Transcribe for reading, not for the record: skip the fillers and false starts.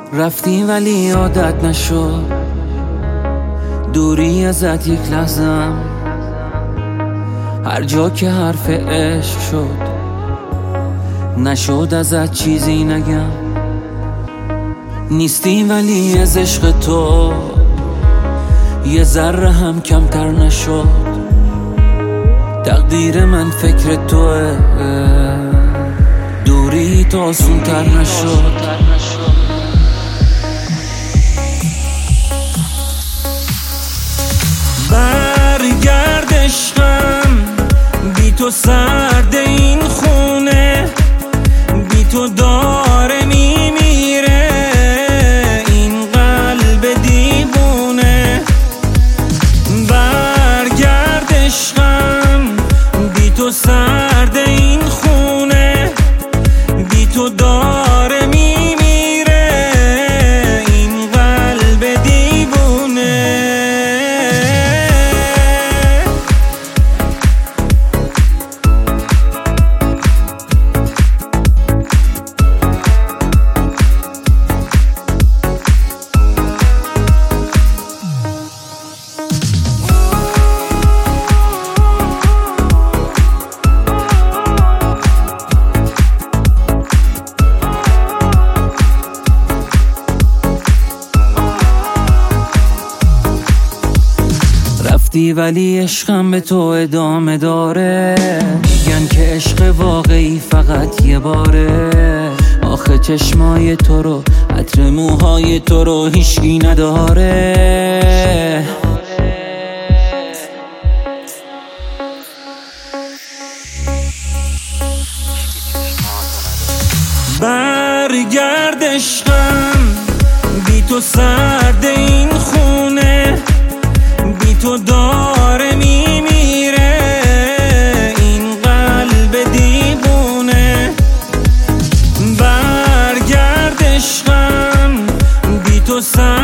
رفتی ولی عادت نشد دوری ازت یک لحظم، هر جا که حرف عشق شد نشد ازت چیزی نگم. نیستی ولی از عشق تو یه ذره هم کمتر نشد. تقدیر من فکر توه، دوری تو آسون تر نشد. برگرد عشقم، بی تو سرد این خونه، بی تو داره میمیره این قلب دیوونه. برگرد عشقم، بی تو سرد این خونه، بی تو داره میمیره این قلب دیوونه. رفتی ولی عشقم به تو ادامه داره، میگن که عشق واقعی فقط یه باره. آخه چشمای تو رو، عطر موهای تو رو هیچکی نداره. برگرد عشقم، بی تو سرد این خونه، بی تو داره میمیره این قلب دیوونه. برگرد عشقم، بی تو